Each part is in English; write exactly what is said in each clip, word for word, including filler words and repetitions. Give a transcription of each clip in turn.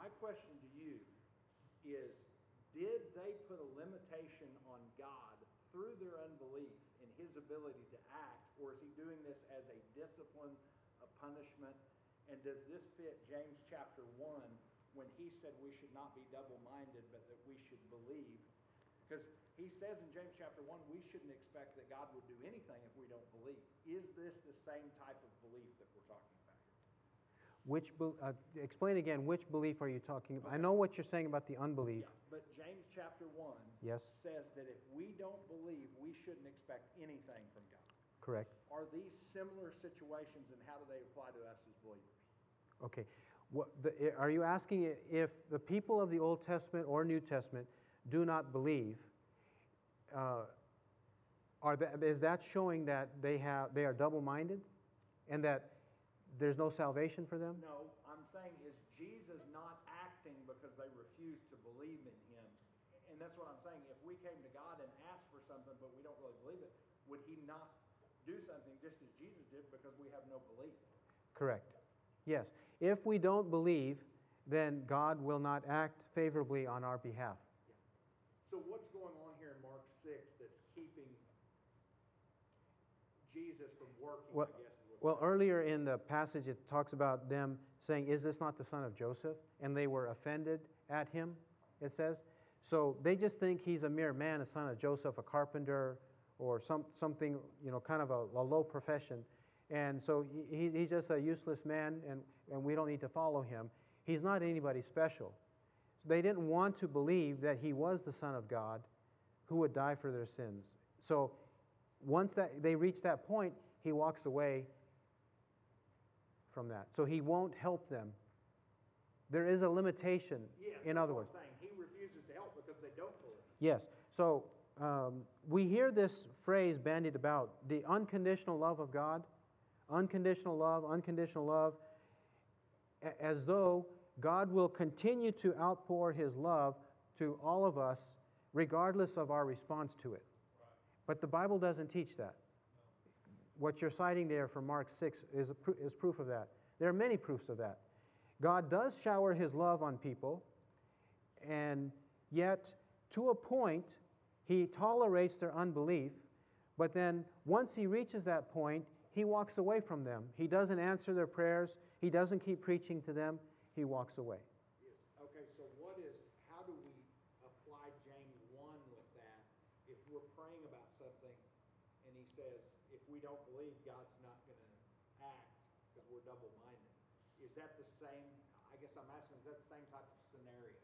my question to you is, did they put a limitation on God through their unbelief in his ability to act, or is he doing this as a discipline, a punishment? And does this fit James chapter one when he said we should not be double-minded, but that we should believe? Because he says in James chapter one, we shouldn't expect that God would do anything if we don't believe. Is this the same type of belief that we're talking about here? Which uh, explain again, which belief are you talking about? Okay. I know what you're saying about the unbelief. Yeah, but James chapter one Yes. says that if we don't believe, we shouldn't expect anything from God. Correct. Are these similar situations, and how do they apply to us as believers? Okay. What the, are you asking if the people of the Old Testament or New Testament do not believe, uh, are that, is that showing that they have they are double-minded and that there's no salvation for them? No, I'm saying is Jesus not acting because they refuse to believe in him? And that's what I'm saying. If we came to God and asked for something but we don't really believe it, would he not do something just as Jesus did because we have no belief? Correct. Yes. If we don't believe, then God will not act favorably on our behalf. Yeah. So what's going on here in Mark six that's keeping Jesus from working, Well, I guess? Is what's well, happening. earlier in the passage it talks about them saying, is this not the son of Joseph? And they were offended at him, it says. So they just think he's a mere man, a son of Joseph, a carpenter, or some something, you know, kind of a, a low profession. And so he, he's just a useless man, and, and we don't need to follow him. He's not anybody special. So they didn't want to believe that he was the Son of God who would die for their sins. So once that they reach that point, he walks away from that. So he won't help them. There is a limitation, Yes, in that's other what words. I'm saying. He refuses to help because they don't believe. Yes. So um, we hear this phrase bandied about, the unconditional love of God. Unconditional love, unconditional love, as though God will continue to outpour his love to all of us regardless of our response to it. Right. But the Bible doesn't teach that. No. What you're citing there from Mark six is, a, is proof of that. There are many proofs of that. God does shower his love on people, and yet to a point he tolerates their unbelief, but then once he reaches that point, he walks away from them. He doesn't answer their prayers. He doesn't keep preaching to them. He walks away. Yes. Okay, so what is, how do we apply James one with that? If we're praying about something and he says, if we don't believe, God's not going to act because we're double-minded. Is that the same, I guess I'm asking, is that the same type of scenario?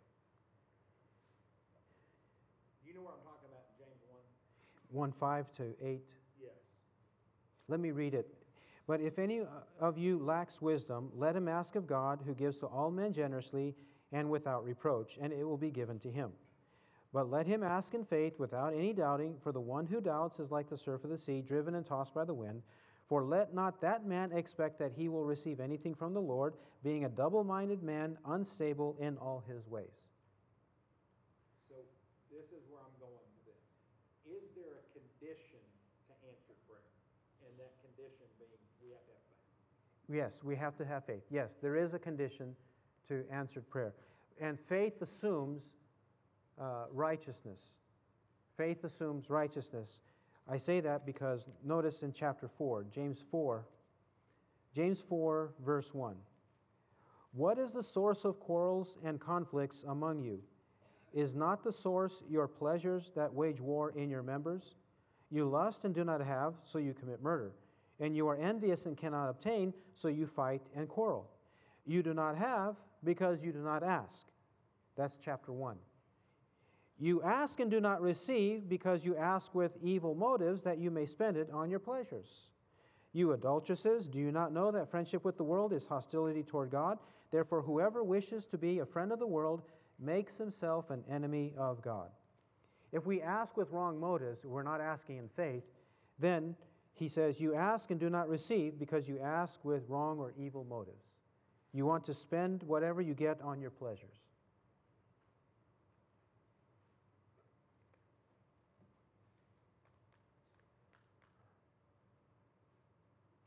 Do you know what I'm talking about in James one? one five to eight. Yes. Let me read it. But if any of you lacks wisdom, let him ask of God, who gives to all men generously and without reproach, and it will be given to him. But let him ask in faith without any doubting, for the one who doubts is like the surf of the sea, driven and tossed by the wind. For let not that man expect that he will receive anything from the Lord, being a double-minded man, unstable in all his ways. So this is where I'm going with this. Is there a condition to answer prayer? And that condition being we have to have faith. Yes, we have to have faith. Yes, there is a condition to answered prayer. And faith assumes uh, righteousness. Faith assumes righteousness. I say that because notice in chapter four, James four, James four, verse one. What is the source of quarrels and conflicts among you? Is not the source your pleasures that wage war in your members? You lust and do not have, so you commit murder. And you are envious and cannot obtain, so you fight and quarrel. You do not have because you do not ask. That's chapter one. You ask and do not receive because you ask with evil motives that you may spend it on your pleasures. You adulteresses, do you not know that friendship with the world is hostility toward God? Therefore, whoever wishes to be a friend of the world makes himself an enemy of God. If we ask with wrong motives, we're not asking in faith, then he says, you ask and do not receive because you ask with wrong or evil motives. You want to spend whatever you get on your pleasures.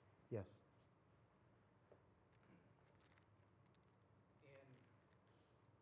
Yes. And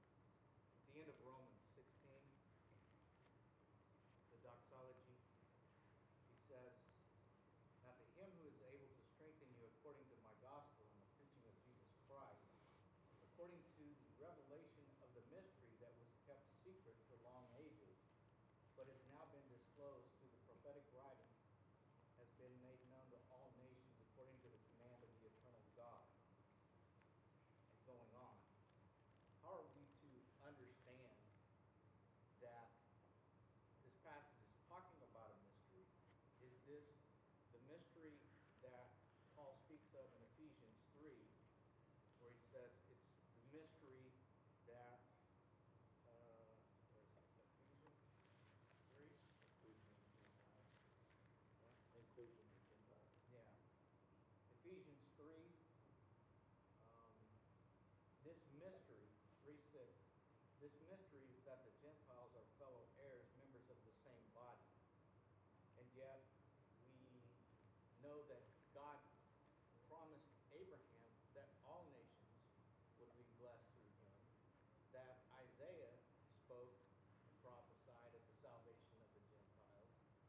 but has now been disclosed through the prophetic writings, has been made known to all nations according to the command of the eternal God. And going on, how are we to understand that this passage is talking about a mystery? Is this the mystery that Paul speaks of in Ephesians three, where he says it's the mystery that, uh, where is it? Ephesians three? Inclusion of Gentiles. Yeah. Ephesians three, um, this mystery, three six, this mystery is that the Gentiles are fellow heirs, members of the same body. And yet, we know that God promised Abraham that all nations would be blessed through him, that Isaiah spoke and prophesied of the salvation of the Gentiles.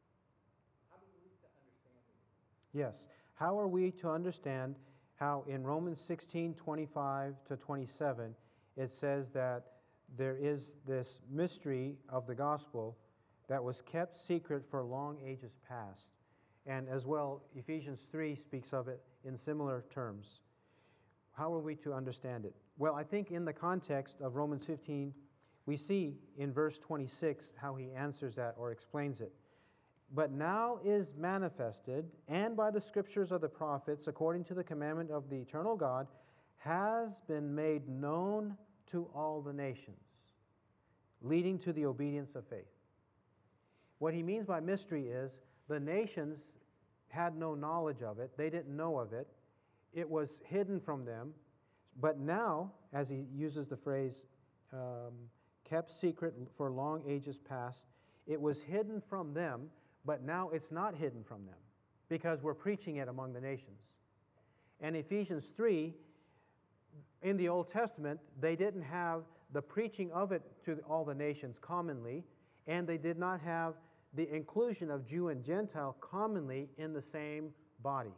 How do we to understand these things? Yes. How are we to understand how in Romans sixteen, twenty-five to twenty-seven, it says that there is this mystery of the gospel that was kept secret for long ages past. And as well, Ephesians three speaks of it in similar terms. How are we to understand it? Well, I think in the context of Romans fifteen, we see in verse twenty-six how he answers that or explains it. But now is manifested, and by the scriptures of the prophets, according to the commandment of the eternal God, has been made known to all the nations, leading to the obedience of faith. What he means by mystery is the nations had no knowledge of it. They didn't know of it. It was hidden from them. But now, as he uses the phrase, um, kept secret for long ages past, it was hidden from them, but now it's not hidden from them because we're preaching it among the nations. And Ephesians three, in the Old Testament, they didn't have the preaching of it to all the nations commonly, and they did not have the inclusion of Jew and Gentile commonly in the same body.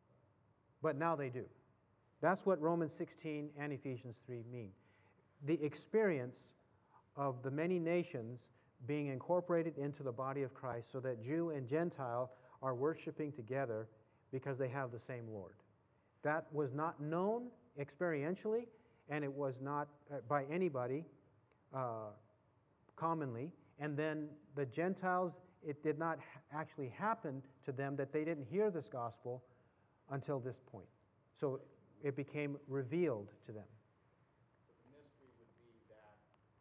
But now they do. That's what Romans sixteen and Ephesians three mean. The experience of the many nations being incorporated into the body of Christ so that Jew and Gentile are worshiping together because they have the same Lord. That was not known experientially, and it was not uh, by anybody uh, commonly. And then the Gentiles, it did not ha- actually happen to them that they didn't hear this gospel until this point. So it became revealed to them. So the mystery would be that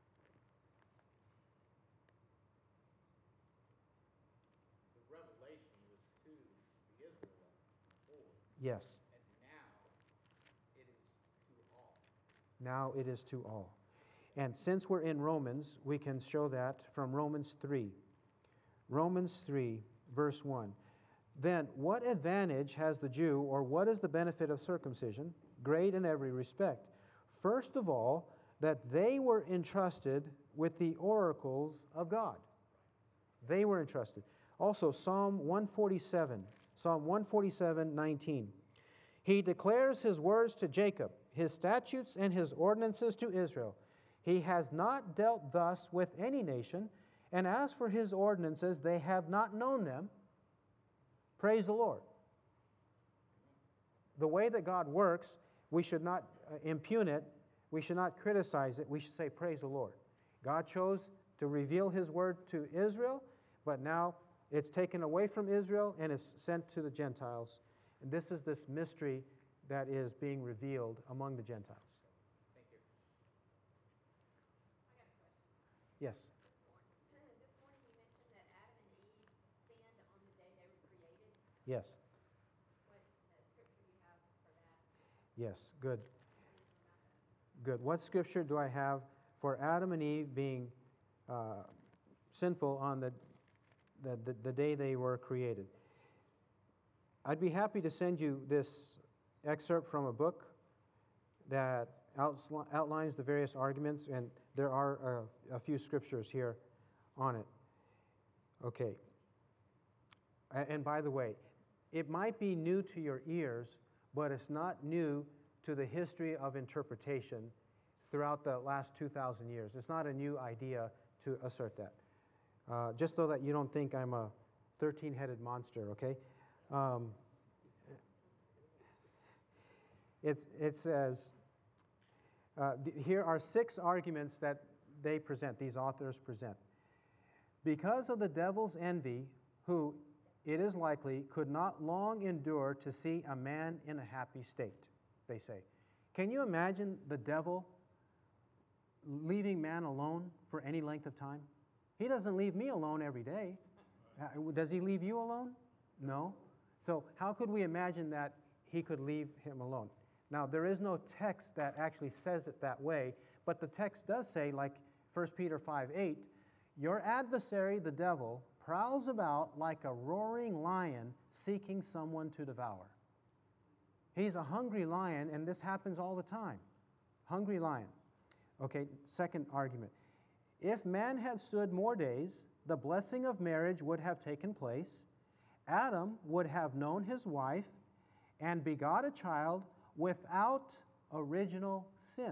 the revelation was to the Israelites before, Yes, and now it is to all. now it is to all. And since we're in Romans, we can show that from Romans three. Romans three, verse one. Then what advantage has the Jew, or what is the benefit of circumcision? Great in every respect. First of all, that they were entrusted with the oracles of God. They were entrusted. Also, Psalm one forty-seven, Psalm one forty-seven, nineteen. He declares his words to Jacob, his statutes and his ordinances to Israel. He has not dealt thus with any nation, and as for his ordinances, they have not known them. Praise the Lord. The way that God works, we should not uh, impugn it. We should not criticize it. We should say, praise the Lord. God chose to reveal his word to Israel, but now it's taken away from Israel and it's sent to the Gentiles. And this is this mystery that is being revealed among the Gentiles. Thank you. I got a question. Yes. This morning, this morning you mentioned that Adam and Eve sinned on the day they were created. Yes. What uh, scripture do you have for that? Yes. Good. Anything about that? Good. What scripture do I have for Adam and Eve being uh, sinful on the, the, the, the day they were created? I'd be happy to send you this excerpt from a book that outs- outlines the various arguments, and there are a, a few scriptures here on it. Okay. A- And by the way, it might be new to your ears, but it's not new to the history of interpretation throughout the last two thousand years. It's not a new idea to assert that. Uh, just so that you don't think I'm a thirteen-headed monster, okay? Um, it's, it says, uh, th- here are six arguments that they present, these authors present. Because of the devil's envy, who, it is likely, could not long endure to see a man in a happy state, they say. Can you imagine the devil leaving man alone for any length of time? He doesn't leave me alone every day. Uh, Does he leave you alone? No. So how could we imagine that he could leave him alone? Now, there is no text that actually says it that way, but the text does say, like First Peter five eight, your adversary, the devil, prowls about like a roaring lion seeking someone to devour. He's a hungry lion, and this happens all the time. Hungry lion. Okay, second argument. If man had stood more days, the blessing of marriage would have taken place. Adam would have known his wife and begot a child without original sin.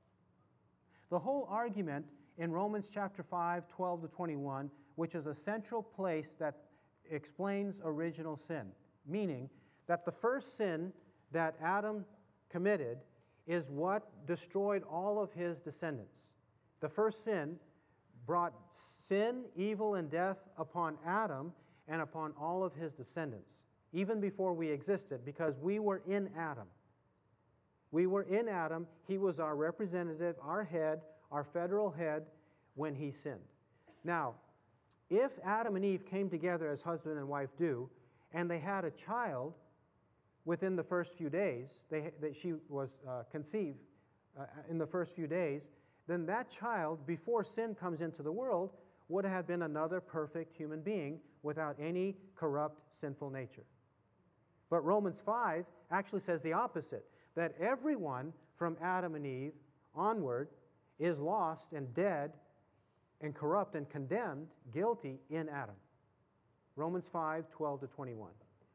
The whole argument in Romans chapter five, twelve to twenty-one, which is a central place that explains original sin, meaning that the first sin that Adam committed is what destroyed all of his descendants. The first sin brought sin, evil, and death upon Adam and upon all of his descendants, even before we existed, because we were in Adam. We were in Adam. He was our representative, our head, our federal head when he sinned. Now, if Adam and Eve came together as husband and wife do, and they had a child within the first few days, they, that she was uh, conceived uh, in the first few days, then that child, before sin comes into the world, would have been another perfect human being without any corrupt, sinful nature. But Romans five actually says the opposite, that everyone from Adam and Eve onward is lost and dead and corrupt and condemned, guilty in Adam. Romans five, twelve to twenty-one.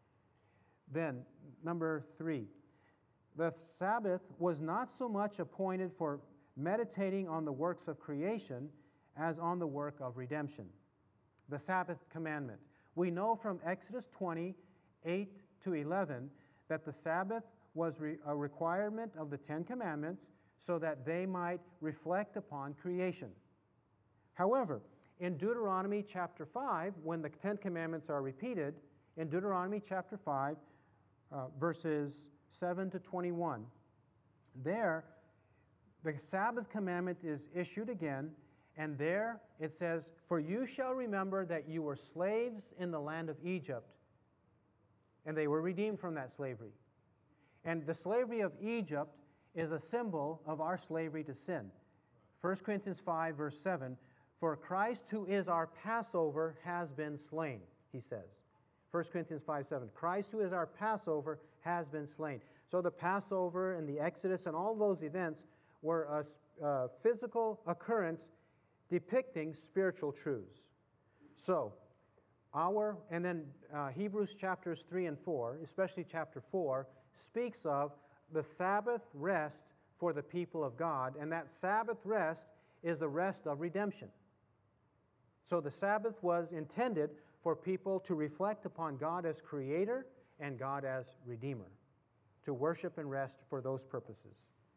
Then, number three, the Sabbath was not so much appointed for meditating on the works of creation as on the work of redemption. The Sabbath commandment. We know from Exodus twenty, eight to eleven, that the Sabbath was re- a requirement of the Ten Commandments so that they might reflect upon creation. However, in Deuteronomy chapter five, when the Ten Commandments are repeated, in Deuteronomy chapter five, uh, verses seven to twenty-one, there the Sabbath commandment is issued again, and there it says, for you shall remember that you were slaves in the land of Egypt, and they were redeemed from that slavery. And the slavery of Egypt is a symbol of our slavery to sin. First Corinthians five, verse seven, for Christ, who is our Passover, has been slain, he says. First Corinthians five, seven, Christ, who is our Passover, has been slain. So the Passover and the Exodus and all those events were a, a physical occurrence depicting spiritual truths. So, our, and then uh, Hebrews chapters three and four, especially chapter four, speaks of the Sabbath rest for the people of God, and that Sabbath rest is the rest of redemption. So the Sabbath was intended for people to reflect upon God as Creator and God as Redeemer, to worship and rest for those purposes.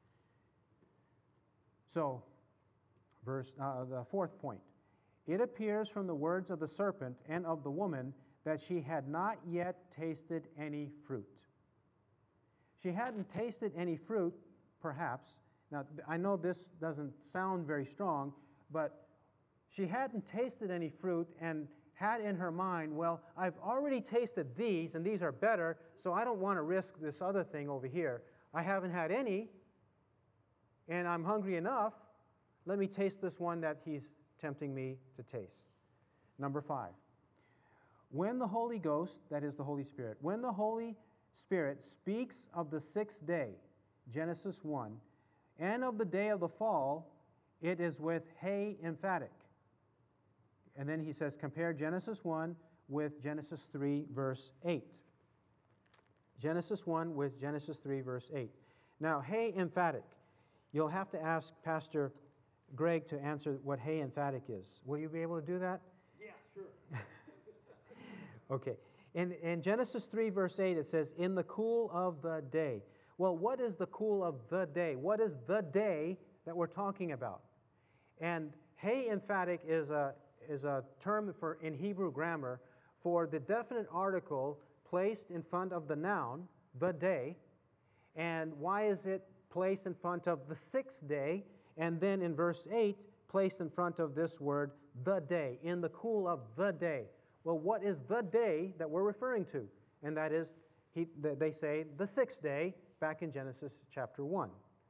So, verse uh, the fourth point. It appears from the words of the serpent and of the woman that she had not yet tasted any fruit. She hadn't tasted any fruit, perhaps. Now, I know this doesn't sound very strong, but she hadn't tasted any fruit and had in her mind, well, I've already tasted these, and these are better, so I don't want to risk this other thing over here. I haven't had any, and I'm hungry enough. Let me taste this one that he's tempting me to taste. Number five. When the Holy Ghost, that is the Holy Spirit, when the Holy Spirit speaks of the sixth day, Genesis one, and of the day of the fall, it is with hey emphatic. And then he says, compare Genesis one with Genesis three, verse eight. Genesis one with Genesis three, verse eight. Now, hey emphatic. You'll have to ask Pastor Greg to answer what hey emphatic is. Will you be able to do that? Yeah. Sure. Okay. In, in Genesis three, verse eight, it says, in the cool of the day. Well, what is the cool of the day? What is the day that we're talking about? And hey emphatic is a, is a term for, in Hebrew grammar for the definite article placed in front of the noun, the day. And why is it placed in front of the sixth day? And then in verse eight, placed in front of this word, the day, in the cool of the day. Well, what is the day that we're referring to? And that is, he, they say, the sixth day, back in Genesis chapter one.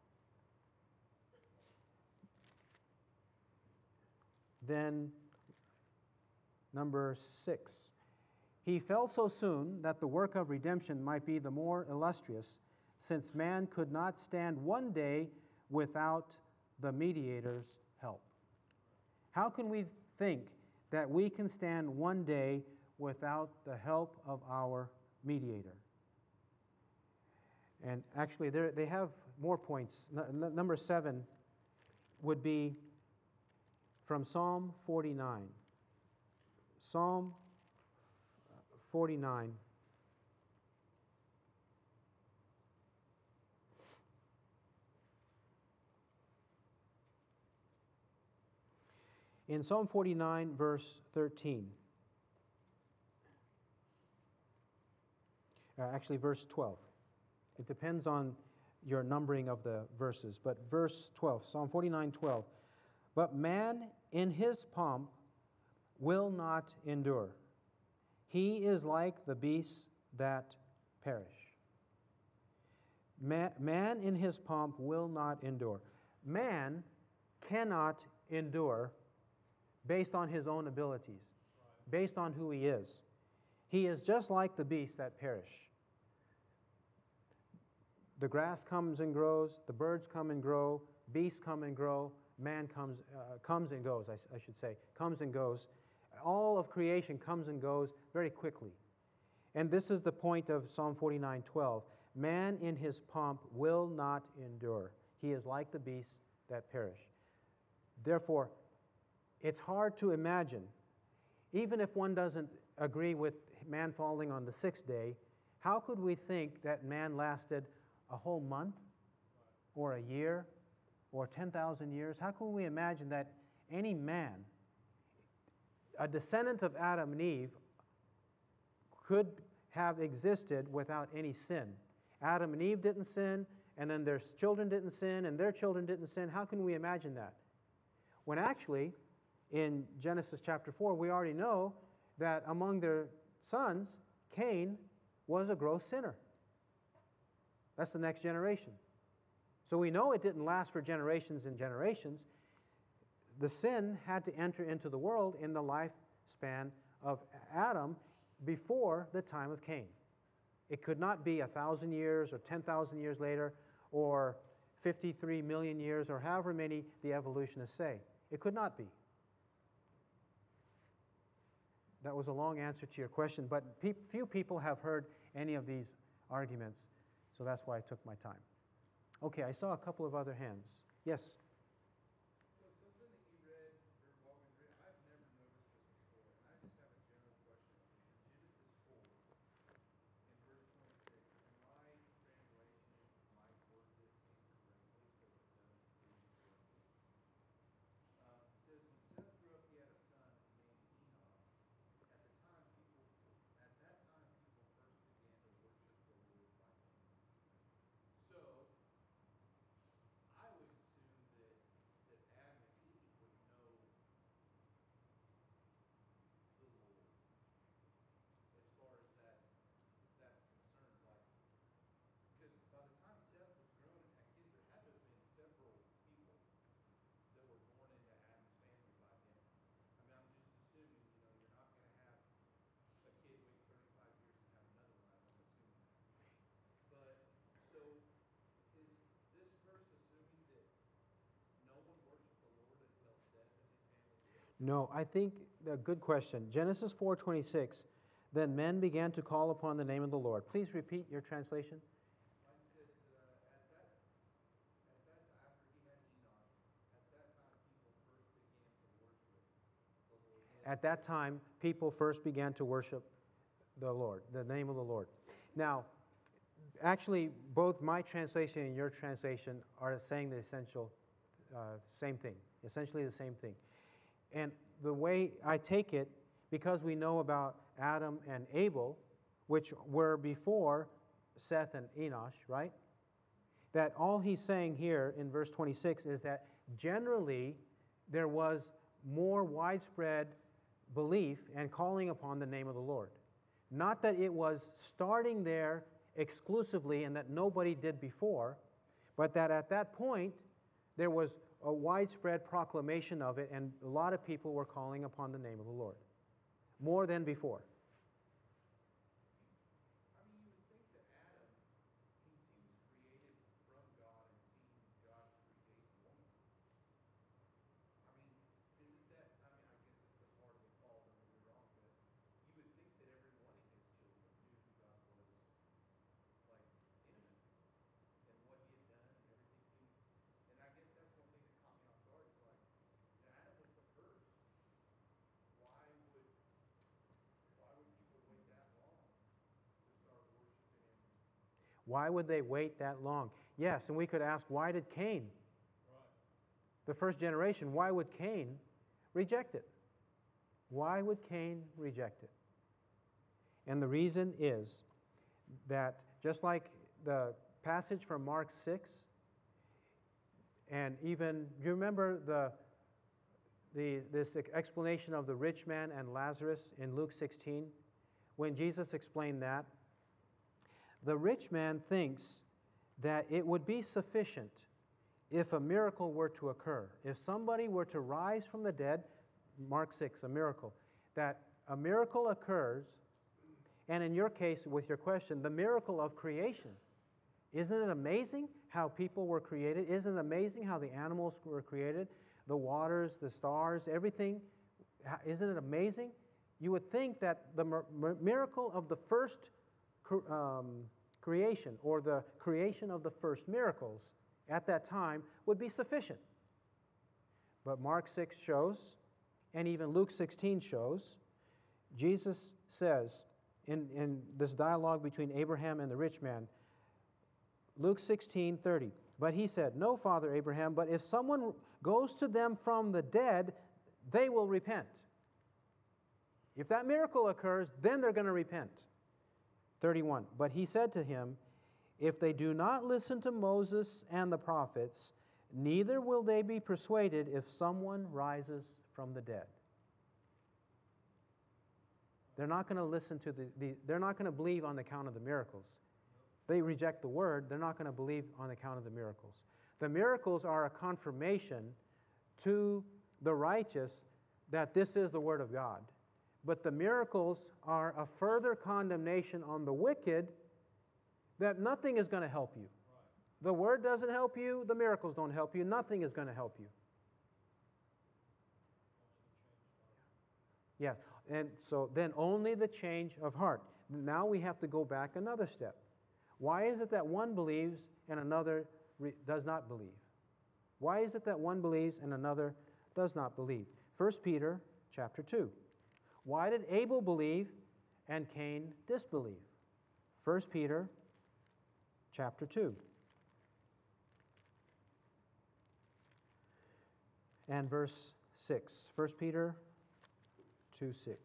Then, number six. He fell so soon that the work of redemption might be the more illustrious, since man could not stand one day without the mediator's help. How can we think that we can stand one day without the help of our mediator? And actually, they have more points. N- number seven would be from Psalm forty-nine. Psalm forty-nine. In Psalm forty-nine, verse thirteen, uh, actually verse twelve. It depends on your numbering of the verses, but verse twelve, Psalm forty-nine, twelve. But man in his pomp will not endure. He is like the beasts that perish. Man, man in his pomp will not endure. Man cannot endure based on his own abilities, based on who he is. He is just like the beasts that perish. The grass comes and grows, the birds come and grow, beasts come and grow, man comes, uh, comes and goes, I, I should say, comes and goes. All of creation comes and goes very quickly. And this is the point of Psalm forty-nine, twelve. Man in his pomp will not endure. He is like the beasts that perish. Therefore, it's hard to imagine, even if one doesn't agree with man falling on the sixth day, how could we think that man lasted a whole month or a year or ten thousand years? How can we imagine that any man, a descendant of Adam and Eve, could have existed without any sin? Adam and Eve didn't sin, and then their children didn't sin, and their children didn't sin. How can we imagine that? When actually, in Genesis chapter four, we already know that among their sons, Cain was a gross sinner. That's the next generation. So we know it didn't last for generations and generations. The sin had to enter into the world in the lifespan of Adam before the time of Cain. It could not be a thousand years or ten thousand years later or fifty-three million years or however many the evolutionists say. It could not be. That was a long answer to your question, but pe- few people have heard any of these arguments, so that's why I took my time. Okay, I saw a couple of other hands. Yes? So something that you read, or what we read, I've never noticed this before, and I just have a general question. It's in Genesis four, in verse twenty-six. In my translation, might word this incorrectly, so if it does, please correct me. Uh, it says, when Seth grew up, he had a son named Enoch. At the time, people, at that time, people first began to worship the Lord by name. So, I always assumed that, that Adam and Eve would know the Lord as far as that that's concerned. Like, because by the time Seth was grown and had kids, there had to have been several people that were born into Adam's family by then. I mean, I'm just assuming, you know, you're not going to have a kid wait thirty-five years and have another one. I'm assuming that. But, so, is this verse assuming that no one worshiped the Lord until Seth and his family did? No, I think a good question. Genesis four twenty-six. Then men began to call upon the name of the Lord. Please repeat your translation. Mine says, uh, at that, at that, after he had Enoch, at that time people first began to worship the Lord. At that time, people first began to worship the Lord, the name of the Lord. Now, actually, both my translation and your translation are saying the essential uh, same thing, essentially the same thing. And the way I take it, because we know about Adam and Abel, which were before Seth and Enosh, right? That all he's saying here in verse twenty-six is that generally there was more widespread belief and calling upon the name of the Lord. Not that it was starting there exclusively and that nobody did before, but that at that point there was a widespread proclamation of it and a lot of people were calling upon the name of the Lord. More than before. I mean, you would think that Adam, he seems created from God and seeing God create woman. I mean, isn't that, I mean, I guess it's a part of the fall, don't get me wrong, but you would think that every one of his children knew who God was, like, intimately, and what he had done and everything he, and I guess that's one thing that caught me off guard, it's like, you know, Adam was the first. Why would, why would people wait that long to start worshiping him? Why would they wait that long? Yes, and we could ask, why did Cain, the first generation, why would Cain reject it? Why would Cain reject it? And the reason is that just like the passage from Mark six, and even, do you remember the, the, this explanation of the rich man and Lazarus in Luke sixteen? When Jesus explained that, the rich man thinks that it would be sufficient if a miracle were to occur. If somebody were to rise from the dead, Mark six, a miracle, that a miracle occurs, and in your case, with your question, the miracle of creation. Isn't it amazing how people were created? Isn't it amazing how the animals were created? The waters, the stars, everything. Isn't it amazing? You would think that the miracle of the first um, creation, or the creation of the first miracles at that time, would be sufficient. But Mark six shows, and even Luke sixteen shows, Jesus says in, in this dialogue between Abraham and the rich man, Luke sixteen thirty, but he said, "No, Father Abraham, but if someone goes to them from the dead, they will repent." If that miracle occurs, then they're going to repent. thirty-one, but he said to him, "If they do not listen to Moses and the prophets, neither will they be persuaded if someone rises from the dead." They're not going to listen to the, the they're not going to believe on account of the miracles. They reject the word, they're not going to believe on account of the miracles. The miracles are a confirmation to the righteous that this is the word of God. But the miracles are a further condemnation on the wicked that nothing is going to help you. The word doesn't help you, the miracles don't help you, nothing is going to help you. Yeah, and so then only the change of heart. Now we have to go back another step. Why is it that one believes and another re- does not believe? Why is it that one believes and another does not believe? First Peter chapter two. Why did Abel believe and Cain disbelieve? First Peter chapter two. And verse six. First Peter two six.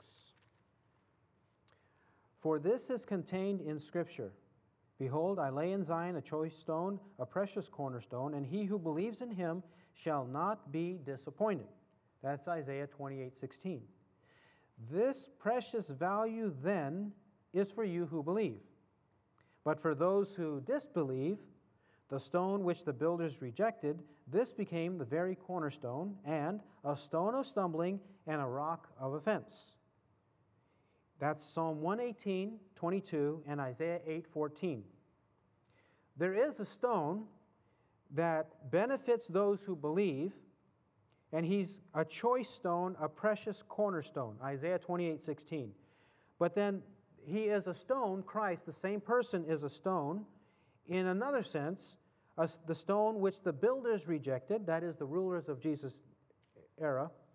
"For this is contained in Scripture. Behold, I lay in Zion a choice stone, a precious cornerstone, and he who believes in him shall not be disappointed." That's Isaiah twenty-eight sixteen. "This precious value then is for you who believe. But for those who disbelieve, the stone which the builders rejected, this became the very cornerstone, and a stone of stumbling and a rock of offense." That's Psalm one eighteen, twenty-two, and Isaiah eight fourteen. There is a stone that benefits those who believe, and he's a choice stone, a precious cornerstone, Isaiah twenty-eight sixteen. But then he is a stone, Christ, the same person, is a stone, in another sense, a, the stone which the builders rejected, that is the rulers of Jesus' era,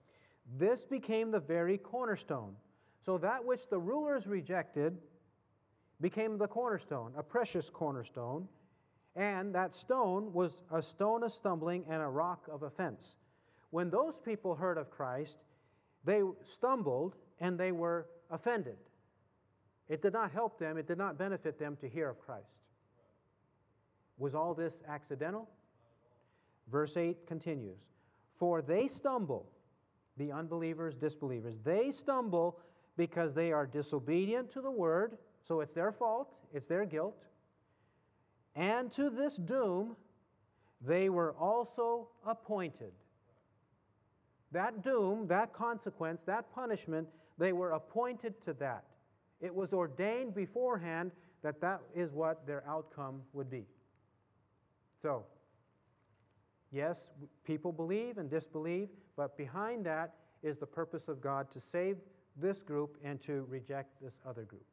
This became the very cornerstone. So that which the rulers rejected became the cornerstone, a precious cornerstone. And that stone was a stone of stumbling and a rock of offense. When those people heard of Christ, they stumbled and they were offended. It did not help them, it did not benefit them to hear of Christ. Was all this accidental? Verse eight continues, for they stumble, the unbelievers, disbelievers, they stumble because they are disobedient to the word, so it's their fault, it's their guilt. And to this doom, they were also appointed. That doom, that consequence, that punishment, they were appointed to that. It was ordained beforehand that that is what their outcome would be. So, yes, people believe and disbelieve, but behind that is the purpose of God to save this group and to reject this other group.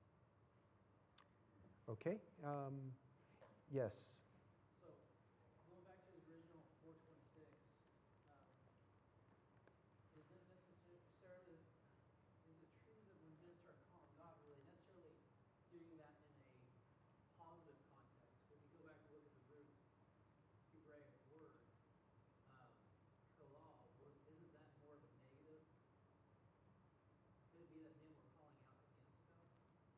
Okay? Um, yes. So, going back to the original four twenty-six, um, is it necessarily, is it true that when men start calling God, were they necessarily doing that in a positive context? If you go back and look at the root Hebraic word, um, halal, was, isn't that more of a negative? Could it be that men were calling out against God?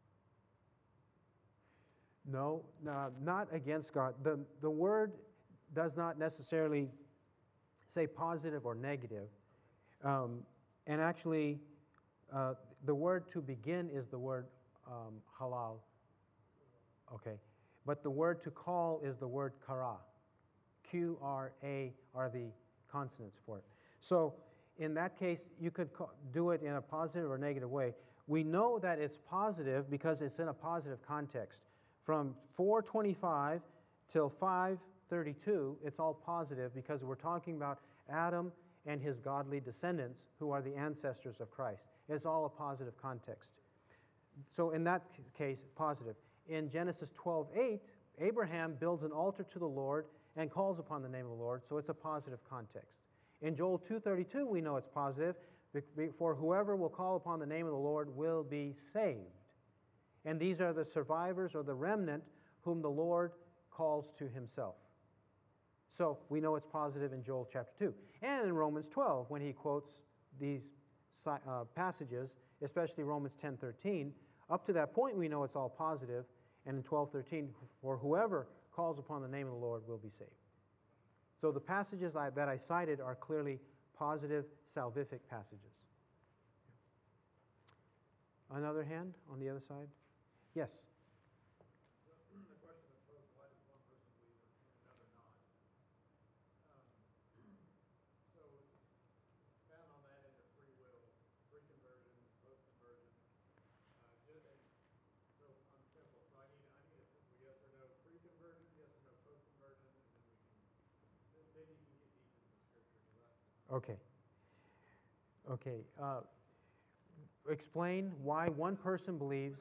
No, no, not against God. The, the word does not necessarily say positive or negative. Um, and actually, uh, the word to begin is the word um, halal. Okay. But the word to call is the word kara. Q R A are the consonants for it. So in that case, you could ca- do it in a positive or negative way. We know that it's positive because it's in a positive context. From four twenty-five till five thirty-two, it's all positive because we're talking about Adam and his godly descendants who are the ancestors of Christ. It's all a positive context. So in that case, positive. In Genesis twelve eight, Abraham builds an altar to the Lord and calls upon the name of the Lord, so it's a positive context. In Joel two thirty-two, we know it's positive, for whoever will call upon the name of the Lord will be saved. And these are the survivors or the remnant whom the Lord calls to himself. So we know it's positive in Joel chapter two. And in Romans twelve, when he quotes these uh, passages, especially Romans ten thirteen, up to that point we know it's all positive. And in twelve thirteen, for whoever calls upon the name of the Lord will be saved. So the passages I, that I cited are clearly positive, salvific passages. Another hand on the other side? Yes. The question is posed, why does one person believe and another not? Um, so expound on that into free will, pre-conversion, post-conversion. Uh, just, and so I'm simple. So I need I need a simple yes or no pre-conversion, yes or no post-conversion, and then we can then, then you can get deep into the scriptures. Right? Okay. Okay. Uh, explain why one person believes.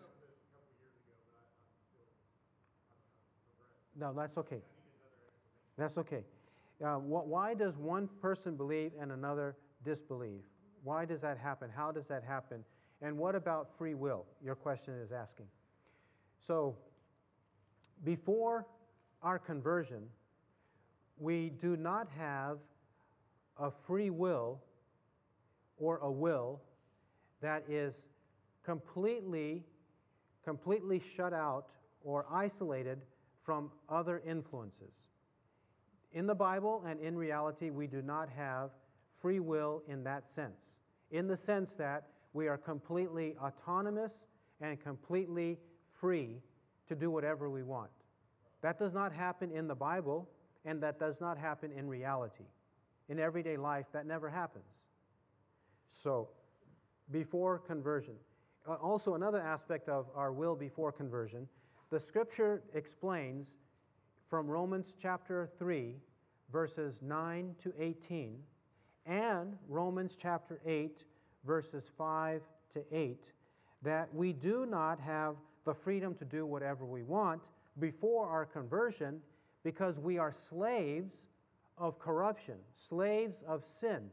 No, that's okay. That's okay. Uh, wh- why does one person believe and another disbelieve? Why does that happen? How does that happen? And what about free will? Your question is asking. So, before our conversion, we do not have a free will or a will that is completely, completely shut out or isolated from other influences. In the Bible and in reality, we do not have free will in that sense. In the sense that we are completely autonomous and completely free to do whatever we want. That does not happen in the Bible, and that does not happen in reality. In everyday life, that never happens. So, before conversion. Uh, also, another aspect of our will before conversion, the Scripture explains from Romans chapter three, verses nine to eighteen, and Romans chapter eight, verses five to eight, that we do not have the freedom to do whatever we want before our conversion because we are slaves of corruption, slaves of sin.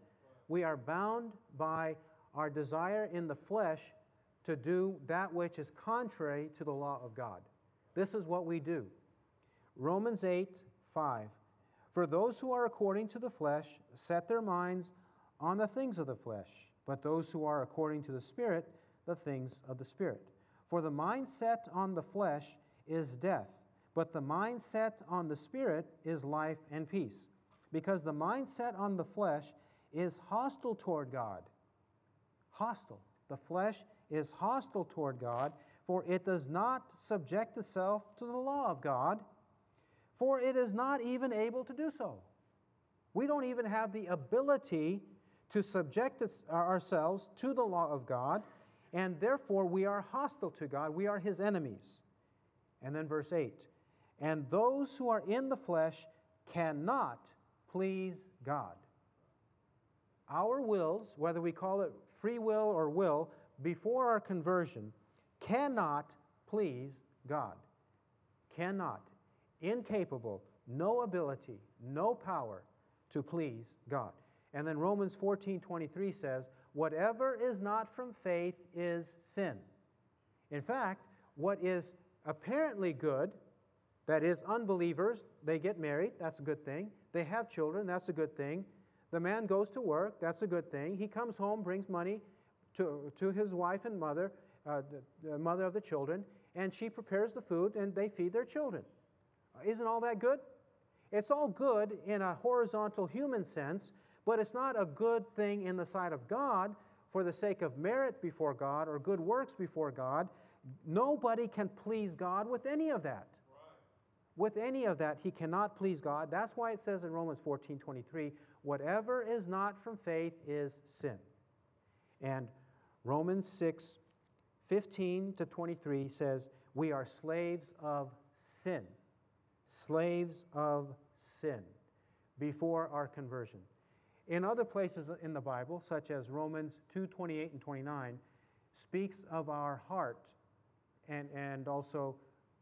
We are bound by our desire in the flesh to do that which is contrary to the law of God. This is what we do. Romans eight, five. For those who are according to the flesh set their minds on the things of the flesh, but those who are according to the Spirit, the things of the Spirit. For the mind set on the flesh is death, but the mind set on the Spirit is life and peace. Because the mind set on the flesh is hostile toward God. Hostile. The flesh is hostile toward God, for it does not subject itself to the law of God, for it is not even able to do so. We don't even have the ability to subject ourselves to the law of God, and therefore we are hostile to God. We are His enemies. And then verse eight, and those who are in the flesh cannot please God. Our wills, whether we call it free will or will, before our conversion, cannot please God. Cannot. Incapable, no ability, no power to please God. And then Romans fourteen twenty-three says, whatever is not from faith is sin. In fact, what is apparently good, that is, unbelievers, they get married, that's a good thing. They have children, that's a good thing. The man goes to work, that's a good thing. He comes home, brings money to, to his wife and mother, uh, the, the mother of the children, and she prepares the food and they feed their children. Isn't all that good? It's all good in a horizontal human sense, but it's not a good thing in the sight of God for the sake of merit before God or good works before God. Nobody can please God with any of that. With any of that, he cannot please God. That's why it says in Romans fourteen twenty-three, whatever is not from faith is sin. And Romans six fifteen to twenty-three says, we are slaves of sin. Slaves of sin before our conversion. In other places in the Bible, such as Romans two twenty-eight and twenty-nine, speaks of our heart, and, and also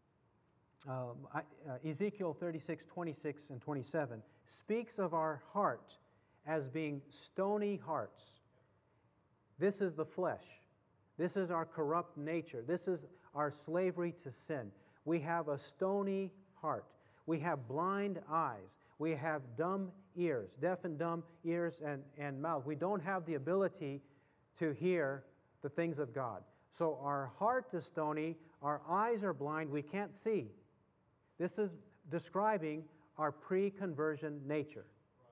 um, uh, Ezekiel thirty-six, twenty-six and twenty-seven speaks of our heart as being stony hearts. This is the flesh. This is our corrupt nature. This is our slavery to sin. We have a stony heart. We have blind eyes. We have dumb ears, deaf and dumb ears and, and mouth. We don't have the ability to hear the things of God. So our heart is stony, our eyes are blind, we can't see. This is describing our pre-conversion nature.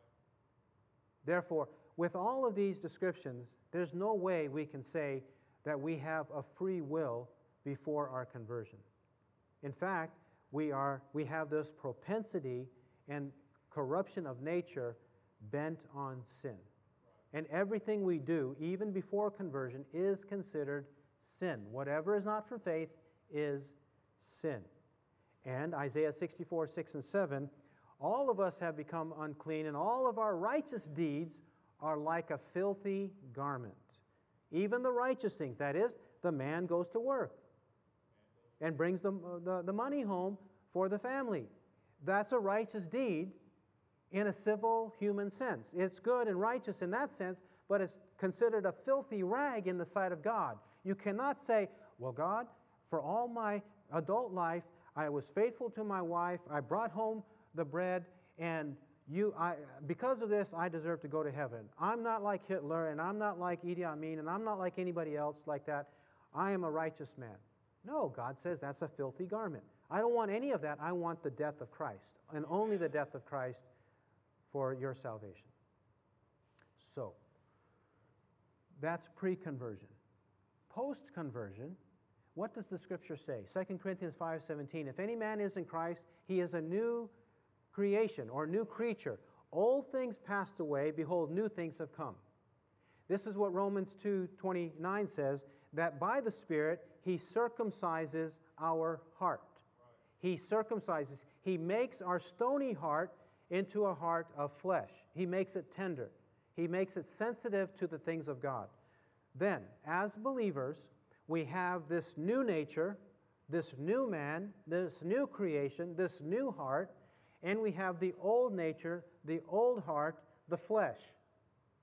Therefore, with all of these descriptions, there's no way we can say that we have a free will before our conversion. In fact, we are we have this propensity and corruption of nature bent on sin. And everything we do, even before conversion, is considered sin. Whatever is not from faith is sin. And Isaiah sixty-four, six and seven, all of us have become unclean, and all of our righteous deeds are like a filthy garment. Even the righteous things, that is, the man goes to work and brings the, the, the money home for the family. That's a righteous deed in a civil human sense. It's good and righteous in that sense, but it's considered a filthy rag in the sight of God. You cannot say, well, God, for all my adult life, I was faithful to my wife, I brought home the bread, and you, I, because of this, I deserve to go to heaven. I'm not like Hitler, and I'm not like Idi Amin, and I'm not like anybody else like that. I am a righteous man. No, God says that's a filthy garment. I don't want any of that. I want the death of Christ, and only the death of Christ for your salvation. So, that's pre-conversion. Post-conversion, what does the Scripture say? Second Corinthians five seventeen, if any man is in Christ, he is a new creation or new creature. Old things passed away, behold, new things have come. This is what Romans two twenty-nine says, that by the Spirit he circumcises our heart. He circumcises, he makes our stony heart into a heart of flesh. He makes it tender. He makes it sensitive to the things of God. Then, as believers, we have this new nature, this new man, this new creation, this new heart, and we have the old nature, the old heart, the flesh.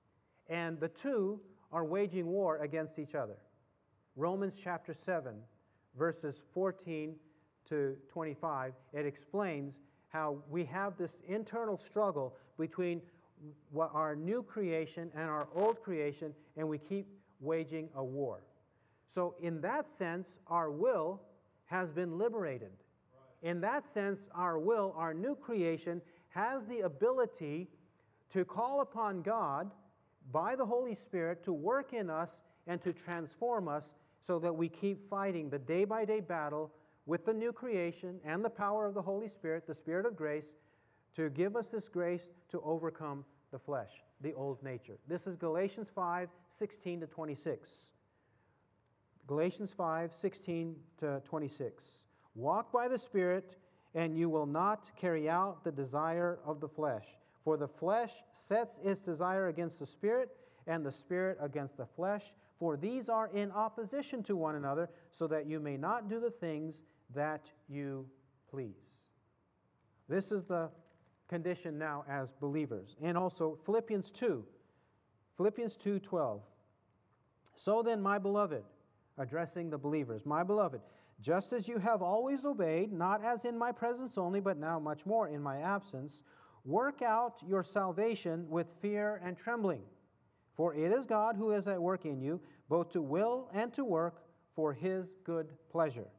And the two are waging war against each other. Romans chapter seven, verses fourteen to twenty-five, it explains how we have this internal struggle between what our new creation and our old creation, and we keep waging a war. So in that sense, our will has been liberated. Right. In that sense, our will, our new creation, has the ability to call upon God by the Holy Spirit to work in us and to transform us so that we keep fighting the day-by-day battle with the new creation and the power of the Holy Spirit, the Spirit of grace, to give us this grace to overcome the flesh, the old nature. This is Galatians five, sixteen to twenty-six. Galatians five, sixteen to twenty-six. Walk by the Spirit, and you will not carry out the desire of the flesh. For the flesh sets its desire against the Spirit, and the Spirit against the flesh. For these are in opposition to one another, so that you may not do the things that you please. This is the condition now as believers. And also Philippians two. Philippians two twelve. So then, my beloved, addressing the believers, my beloved, just as you have always obeyed, not as in my presence only, but now much more in my absence, work out your salvation with fear and trembling. For it is God who is at work in you, both to will and to work for His good pleasure.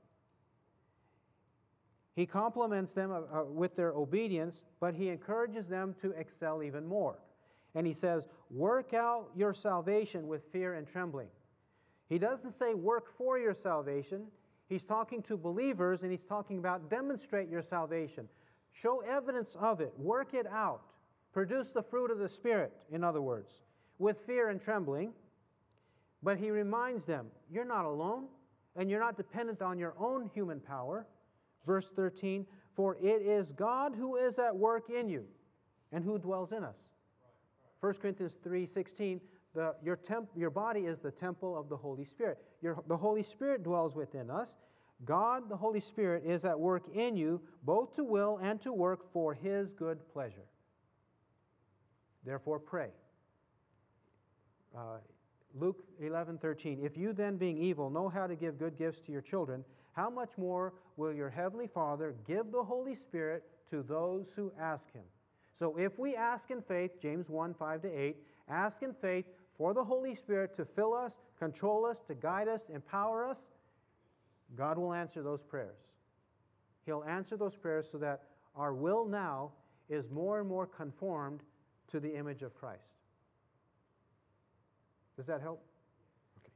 He compliments them uh, uh, with their obedience, but He encourages them to excel even more. And He says, work out your salvation with fear and trembling. He doesn't say work for your salvation. He's talking to believers, and He's talking about demonstrate your salvation. Show evidence of it. Work it out. Produce the fruit of the Spirit, in other words, with fear and trembling. But He reminds them, you're not alone, and you're not dependent on your own human power. Verse thirteen, for it is God who is at work in you and who dwells in us. First Corinthians three sixteen, the, your, temp, your body is the temple of the Holy Spirit. Your, the Holy Spirit dwells within us. God, the Holy Spirit, is at work in you, both to will and to work for His good pleasure. Therefore pray. Uh, Luke eleven thirteen, if you then, being evil, know how to give good gifts to your children, how much more will your Heavenly Father give the Holy Spirit to those who ask Him? So if we ask in faith, James one, five to eight, ask in faith for the Holy Spirit to fill us, control us, to guide us, empower us, God will answer those prayers. He'll answer those prayers so that our will now is more and more conformed to the image of Christ. Does that help? Okay.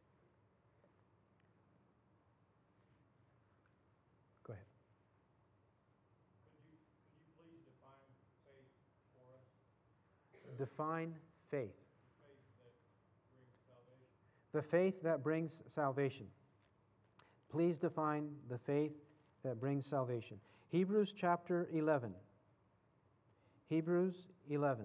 Go ahead. Could you, could you please define faith for us? Define faith. The faith that brings salvation. The faith that brings salvation. Please define the faith that brings salvation. Hebrews chapter eleven. Hebrews eleven.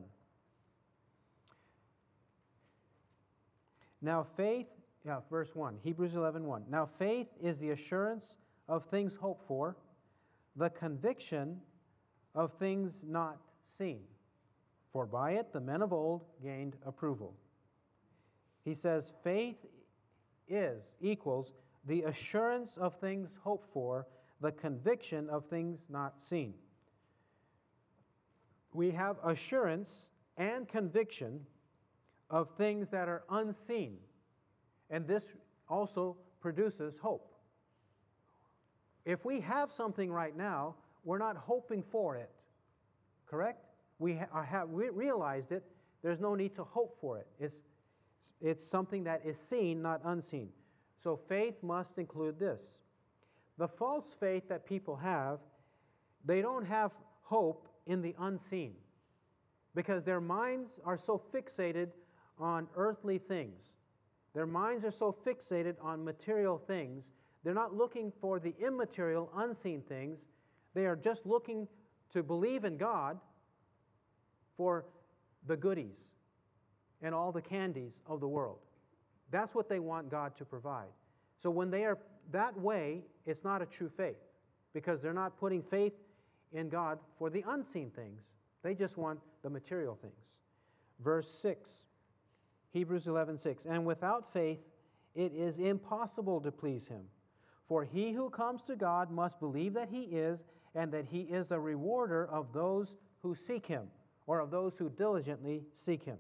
Now faith, yeah, verse one, Hebrews eleven one. Now faith is the assurance of things hoped for, the conviction of things not seen. For by it the men of old gained approval. He says faith is, equals, the assurance of things hoped for, the conviction of things not seen. We have assurance and conviction of things that are unseen. And this also produces hope. If we have something right now, we're not hoping for it. Correct? We ha- have we realized it. There's no need to hope for it. It's, it's something that is seen, not unseen. So faith must include this. The false faith that people have, they don't have hope in the unseen because their minds are so fixated on earthly things. Their minds are so fixated on material things. They're not looking for the immaterial, unseen things. They are just looking to believe in God for the goodies and all the candies of the world. That's what they want God to provide. So when they are that way, it's not a true faith because they're not putting faith in God for the unseen things. They just want the material things. Verse six, Hebrews eleven six. And without faith it is impossible to please him. For he who comes to God must believe that he is, and that he is a rewarder of those who seek him, or of those who diligently seek him.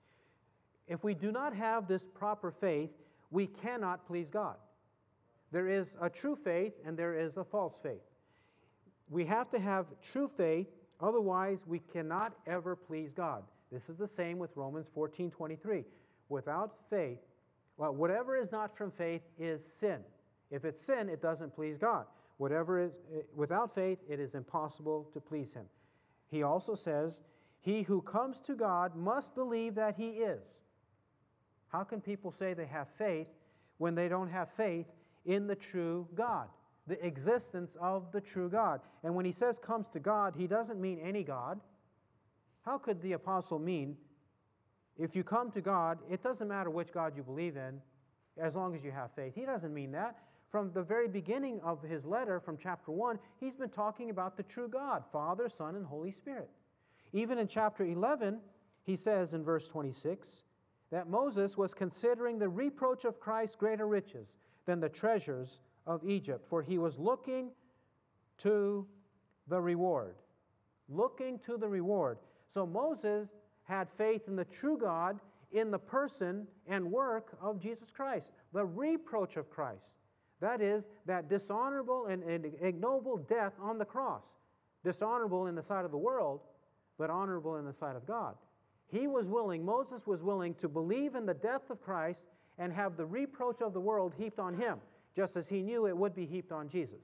If we do not have this proper faith, we cannot please God. There is a true faith and there is a false faith. We have to have true faith, otherwise we cannot ever please God. This is the same with Romans fourteen twenty-three. Without faith, well, whatever is not from faith is sin. If it's sin, it doesn't please God. Whatever is without faith, it is impossible to please him. He also says, he who comes to God must believe that he is. How can people say they have faith when they don't have faith in the true God, the existence of the true God? And when he says comes to God, he doesn't mean any God. How could the apostle mean, if you come to God, it doesn't matter which God you believe in, as long as you have faith? He doesn't mean that. From the very beginning of his letter, from chapter one, he's been talking about the true God, Father, Son, and Holy Spirit. Even in chapter eleven, he says in verse twenty-six, that Moses was considering the reproach of Christ greater riches than the treasures of Egypt, for he was looking to the reward. Looking to the reward. So Moses had faith in the true God in the person and work of Jesus Christ. The reproach of Christ. That is, that dishonorable and, and ignoble death on the cross. Dishonorable in the sight of the world, but honorable in the sight of God. He was willing, Moses was willing to believe in the death of Christ and have the reproach of the world heaped on him, just as he knew it would be heaped on Jesus.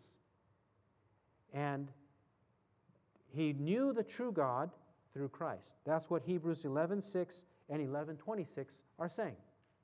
And he knew the true God through Christ. That's what Hebrews eleven six and eleven twenty-six are saying.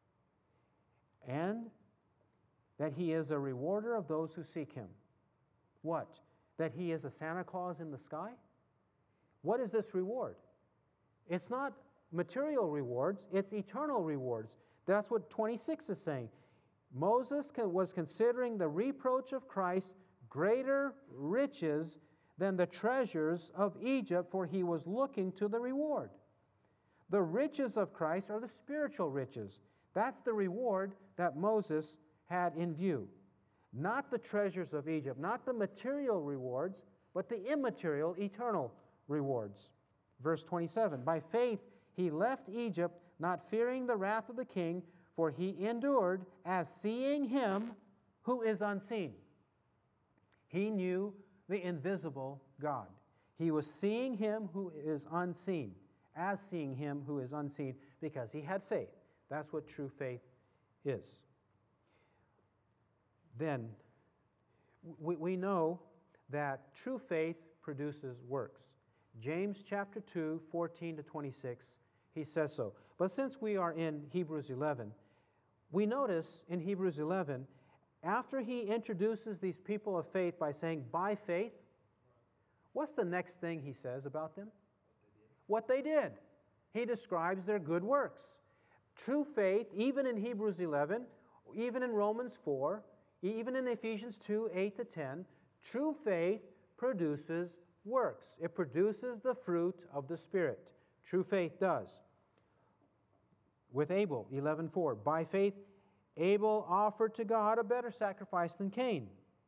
And that he is a rewarder of those who seek him. What? That he is a Santa Claus in the sky? What is this reward? It's not material rewards, it's eternal rewards. That's what twenty-six is saying. Moses was considering the reproach of Christ greater riches than the treasures of Egypt, for he was looking to the reward. The riches of Christ are the spiritual riches. That's the reward that Moses had in view. Not the treasures of Egypt, not the material rewards, but the immaterial, eternal rewards. Verse twenty-seven, by faith he left Egypt, not fearing the wrath of the king, for he endured as seeing him who is unseen. He knew the invisible God. He was seeing him who is unseen, as seeing him who is unseen, because he had faith. That's what true faith is. Then, we, we know that true faith produces works. James chapter two, fourteen to twenty-six, he says so. But since we are in Hebrews eleven, we notice in Hebrews eleven, after he introduces these people of faith by saying, by faith, what's the next thing he says about them? What they did. What they did. He describes their good works. True faith, even in Hebrews eleven, even in Romans four, even in Ephesians two, eight to ten, true faith produces works. It produces the fruit of the Spirit. True faith does. With Abel, eleven four, by faith Abel offered to God a better sacrifice than Cain.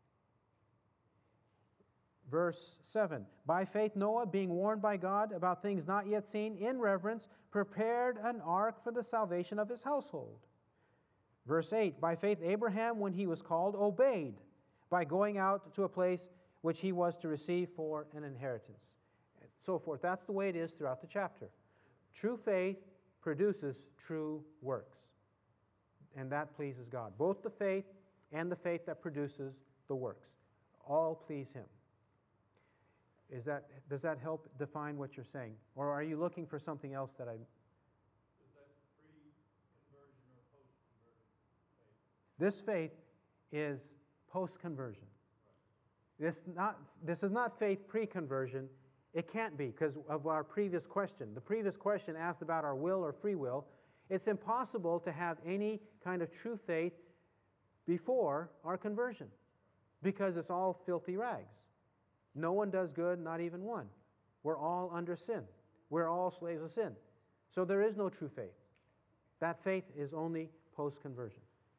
Verse seven, by faith Noah, being warned by God about things not yet seen, in reverence, prepared an ark for the salvation of his household. Verse eight, by faith Abraham, when he was called, obeyed by going out to a place which he was to receive for an inheritance. And so forth. That's the way it is throughout the chapter. True faith produces true works. And that pleases God. Both the faith and the faith that produces the works. All please him. Is that, does that help define what you're saying? Or are you looking for something else that I... Is that pre-conversion or post-conversion faith? This faith is post-conversion. This, not, this is not faith pre-conversion. It can't be because of our previous question. The previous question asked about our will or free will. It's impossible to have any kind of true faith before our conversion because it's all filthy rags. No one does good, not even one. We're all under sin. We're all slaves of sin. So there is no true faith. That faith is only post-conversion.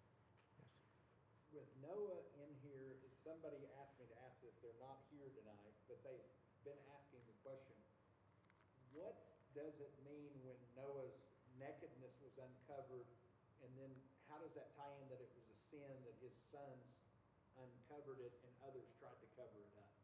With Noah in here, somebody asked me to ask this, they're not here tonight, but they've been asking the question, what does it mean when Noah's nakedness was uncovered, and then how does that tie in that it was a sin that his sons uncovered it and others tried to cover it up?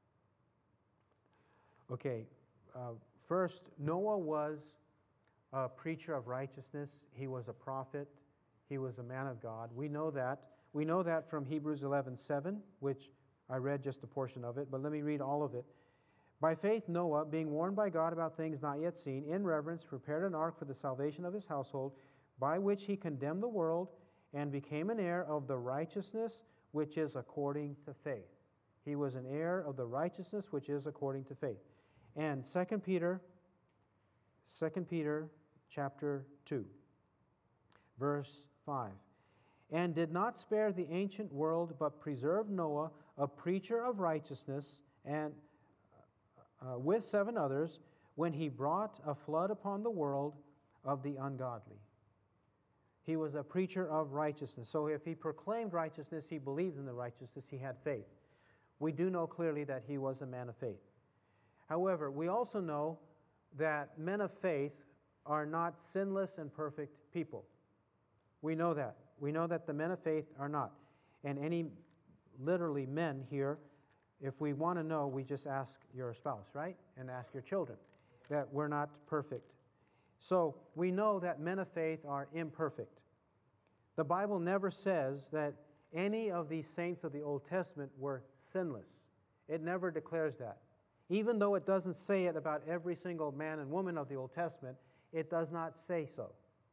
Okay, uh, first, Noah was a preacher of righteousness. He was a prophet. He was a man of God. We know that. We know that from Hebrews eleven seven, which I read just a portion of it, but let me read all of it. By faith, Noah, being warned by God about things not yet seen, in reverence prepared an ark for the salvation of his household, by which he condemned the world and became an heir of the righteousness which is according to faith. He was an heir of the righteousness which is according to faith. And Second Peter, Second Peter chapter two, verse five. And did not spare the ancient world, but preserved Noah, a preacher of righteousness, and uh, with seven others, when he brought a flood upon the world of the ungodly. He was a preacher of righteousness. So if he proclaimed righteousness, he believed in the righteousness, he had faith. We do know clearly that he was a man of faith. However, we also know that men of faith are not sinless and perfect people. We know that. We know that the men of faith are not. And any, literally, men here, if we want to know, we just ask your spouse, right? And ask your children. That we're not perfect. So we know that men of faith are imperfect. The Bible never says that any of these saints of the Old Testament were sinless. It never declares that. Even though it doesn't say it about every single man and woman of the Old Testament, it does not say so.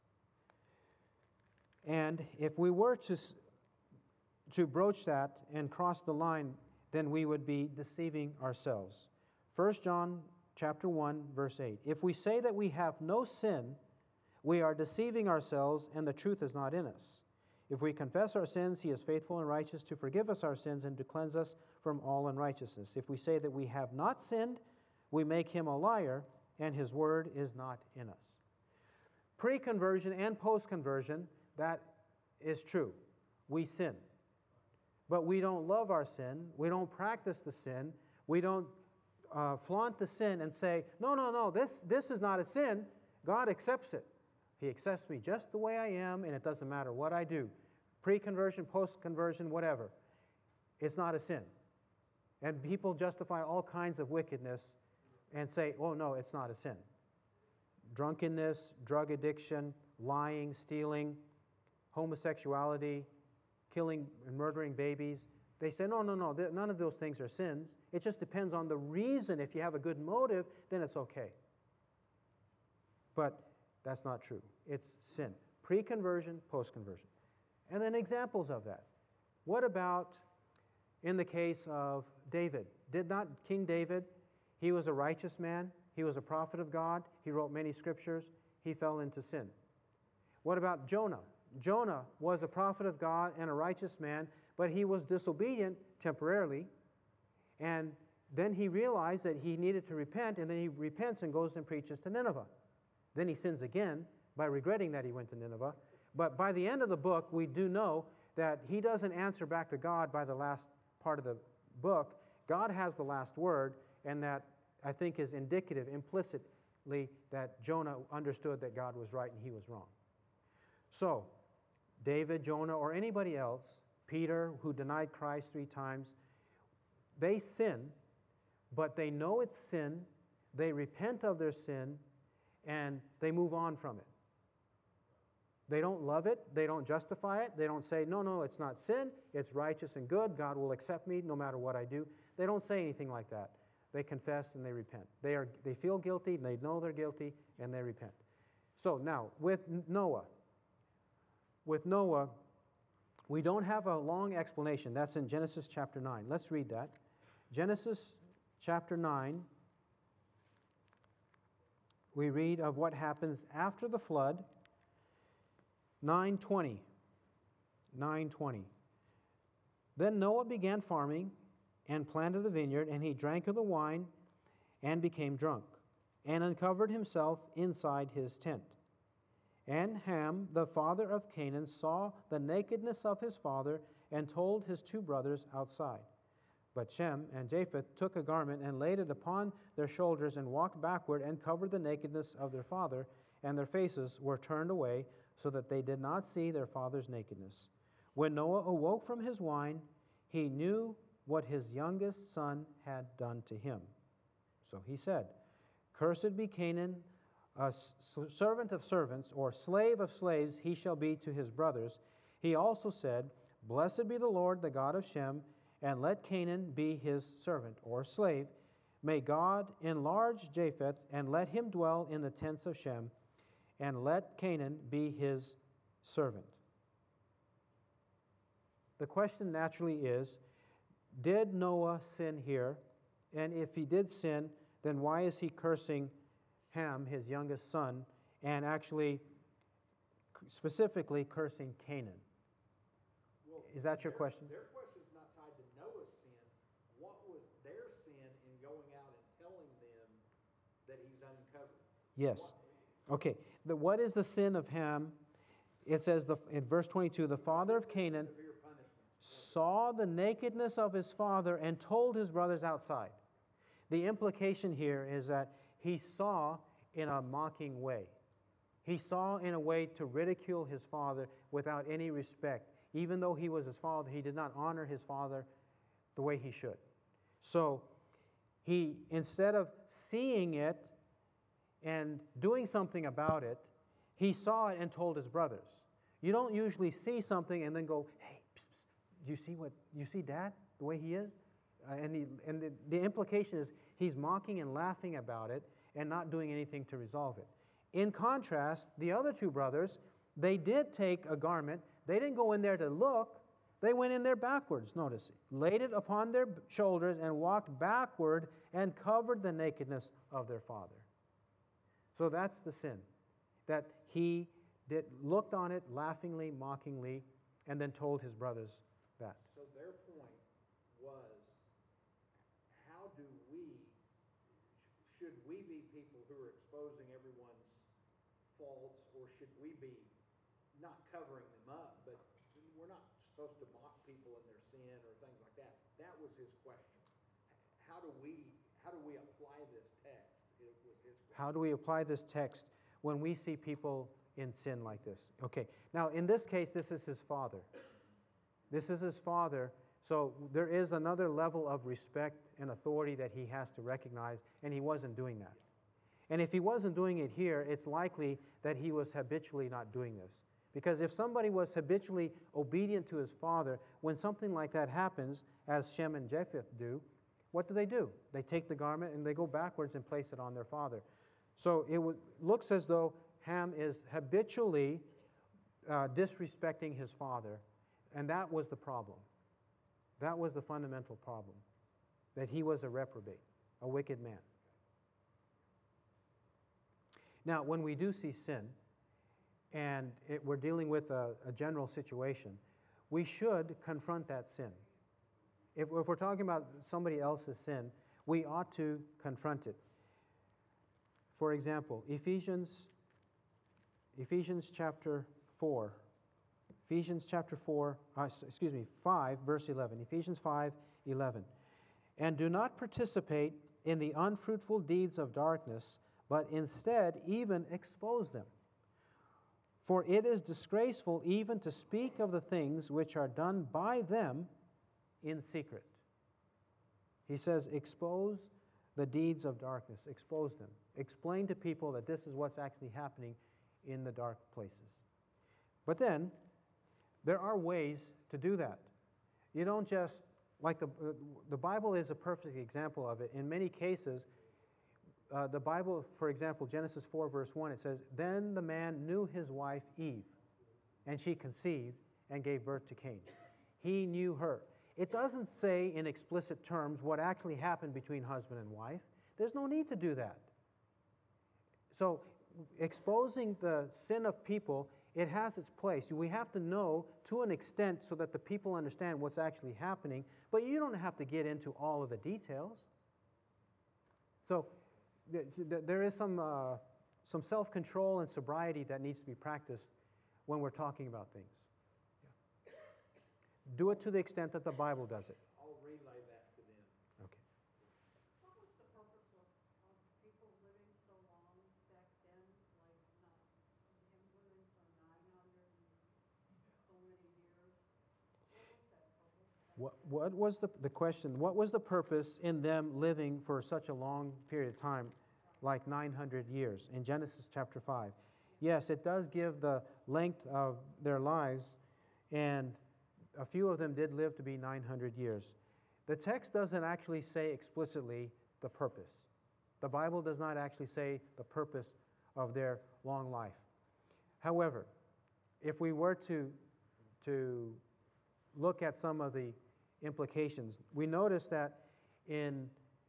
And if we were to, to broach that and cross the line, then we would be deceiving ourselves. First John chapter one, verse eight. If we say that we have no sin, we are deceiving ourselves, and the truth is not in us. If we confess our sins, he is faithful and righteous to forgive us our sins and to cleanse us from all unrighteousness. If we say that we have not sinned, we make him a liar, and his word is not in us. Pre-conversion and post-conversion, that is true. We sin. But we don't love our sin. We don't practice the sin. We don't uh, flaunt the sin and say, no, no, no, this, this is not a sin. God accepts it. He accepts me just the way I am, and it doesn't matter what I do. Pre-conversion, post-conversion, whatever. It's not a sin. And people justify all kinds of wickedness and say, oh, no, it's not a sin. Drunkenness, drug addiction, lying, stealing, homosexuality, killing and murdering babies. They say, no, no, no, none of those things are sins. It just depends on the reason. If you have a good motive, then it's okay. But that's not true. It's sin. Pre-conversion, post-conversion. And then examples of that. What about in the case of David? Did not King David, he was a righteous man. He was a prophet of God. He wrote many scriptures. He fell into sin. What about Jonah? Jonah was a prophet of God and a righteous man, but he was disobedient temporarily. And then he realized that he needed to repent, and then he repents and goes and preaches to Nineveh. Then he sins again by regretting that he went to Nineveh. But by the end of the book, we do know that he doesn't answer back to God by the last part of the book. God has the last word, and that, I think, is indicative implicitly that Jonah understood that God was right and he was wrong. So, David, Jonah, or anybody else, Peter, who denied Christ three times, they sin, but they know it's sin, they repent of their sin, and they move on from it. They don't love it, they don't justify it, they don't say, no, no, it's not sin, it's righteous and good, God will accept me no matter what I do. They don't say anything like that. They confess and they repent. They are, they feel guilty, and they know they're guilty, and they repent. So now, with Noah, with Noah, we don't have a long explanation. That's in Genesis chapter nine. Let's read that. Genesis chapter nine, we read of what happens after the flood. nine twenty. nine twenty. Then Noah began farming and planted a vineyard, and he drank of the wine and became drunk, and uncovered himself inside his tent. And Ham, the father of Canaan, saw the nakedness of his father and told his two brothers outside. But Shem and Japheth took a garment and laid it upon their shoulders and walked backward and covered the nakedness of their father, and their faces were turned away so that they did not see their father's nakedness. When Noah awoke from his wine, he knew what his youngest son had done to him. So he said, Cursed be Canaan, a servant of servants, or slave of slaves he shall be to his brothers. He also said, Blessed be the Lord, the God of Shem, and let Canaan be his servant, or slave. May God enlarge Japheth, and let him dwell in the tents of Shem, and let Canaan be his servant. The question naturally is, did Noah sin here? And if he did sin, then why is he cursing Ham, his youngest son, and actually specifically cursing Canaan? Well, Is that your their- question? Their question's not tied to Noah's sin. What was their sin in going out and telling them that he's uncovered? Yes. Okay. The, what is the sin of Ham? It says the, in verse twenty-two, the father of Canaan Severe punishment. saw the nakedness of his father and told his brothers outside. The implication here is that he saw in a mocking way. He saw in a way to ridicule his father without any respect. Even though he was his father, he did not honor his father the way he should. So he, instead of seeing it and doing something about it, he saw it and told his brothers. You don't usually see something and then go, hey, psst, psst, do you see what, you see Dad, the way he is? Uh, and the, and the, the implication is he's mocking and laughing about it and not doing anything to resolve it. In contrast, the other two brothers, they did take a garment. They didn't go in there to look. They went in there backwards, notice. Laid it upon their shoulders and walked backward and covered the nakedness of their father. So that's the sin, that he did, looked on it laughingly, mockingly, and then told his brothers that. So their point was, how do we, should we be people who are exposing everyone's faults, or should we be not covering them up, but we're not supposed to mock people in their sin or things like that? That was his question. How do we, how do we apply this text? It was his question. How do we apply this text when we see people in sin like this? Okay, now in this case, this is his father. This is his father, so there is another level of respect and authority that he has to recognize, and he wasn't doing that. And if he wasn't doing it here, it's likely that he was habitually not doing this. Because if somebody was habitually obedient to his father, when something like that happens, as Shem and Japheth do, what do they do? They take the garment and they go backwards and place it on their father. So it w- looks as though Ham is habitually uh, disrespecting his father, and that was the problem. That was the fundamental problem, that he was a reprobate, a wicked man. Now, when we do see sin, and it, we're dealing with a, a general situation, we should confront that sin. If, if we're talking about somebody else's sin, we ought to confront it. For example, Ephesians, Ephesians chapter four, Ephesians chapter four, uh, excuse me, five, verse eleven. Ephesians five, eleven. And do not participate in the unfruitful deeds of darkness, but instead even expose them. For it is disgraceful even to speak of the things which are done by them in secret. He says, expose the deeds of darkness. Expose them. Explain to people that this is what's actually happening in the dark places. But then, there are ways to do that. You don't just, like the, the Bible is a perfect example of it. In many cases, uh, the Bible, for example, Genesis four, verse one, it says, Then the man knew his wife Eve, and she conceived and gave birth to Cain. He knew her. It doesn't say in explicit terms what actually happened between husband and wife. There's no need to do that. So, exposing the sin of people, it has its place. We have to know to an extent so that the people understand what's actually happening, but you don't have to get into all of the details. So, th- th- there is some uh, some self-control and sobriety that needs to be practiced when we're talking about things. Yeah. Do it to the extent that the Bible does it. I'll relay that to them. Okay. What was the purpose of, of people living so long back then, like not, him living for nine hundred and so many years? What was that purpose? back What, then? what was the, the question, what was the purpose in them living for such a long period of time, like nine hundred years, in Genesis chapter five? Yes, it does give the length of their lives, and a few of them did live to be nine hundred years. The text doesn't actually say explicitly the purpose. The Bible does not actually say the purpose of their long life. However, if we were to, to look at some of the implications, we notice that in,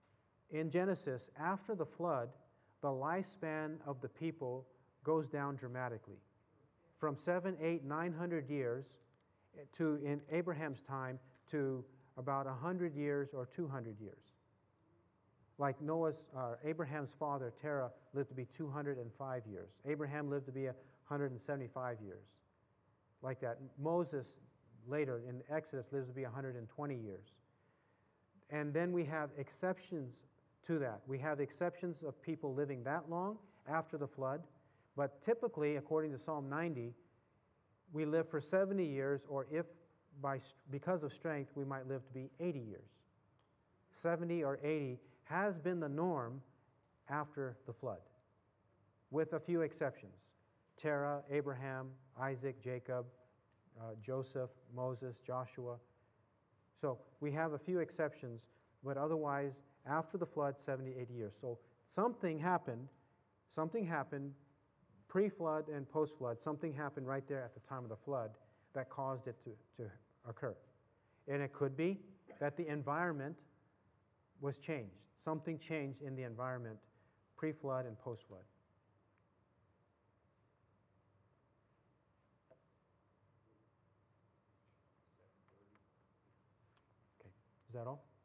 in Genesis, after the flood, the lifespan of the people goes down dramatically. From seven, eight, nine hundred years to, in Abraham's time, to about one hundred years or two hundred years. Like Noah's, uh, Abraham's father, Terah, lived to be two hundred five years. Abraham lived to be one hundred seventy-five years. Like that. Moses, later in Exodus, lives to be one hundred twenty years. And then we have exceptions to that. We have exceptions of people living that long after the flood. But typically, according to Psalm ninety, we live for seventy years, or if by, because of strength, we might live to be eighty years. seventy or eighty has been the norm after the flood, with a few exceptions. Terah, Abraham, Isaac, Jacob, uh, Joseph, Moses, Joshua. So we have a few exceptions, but otherwise, after the flood, seventy, eighty years. So something happened, something happened pre-flood and post-flood, something happened right there at the time of the flood that caused it to, to occur. And it could be that the environment was changed. Something changed in the environment pre-flood and post-flood. Okay, is that all?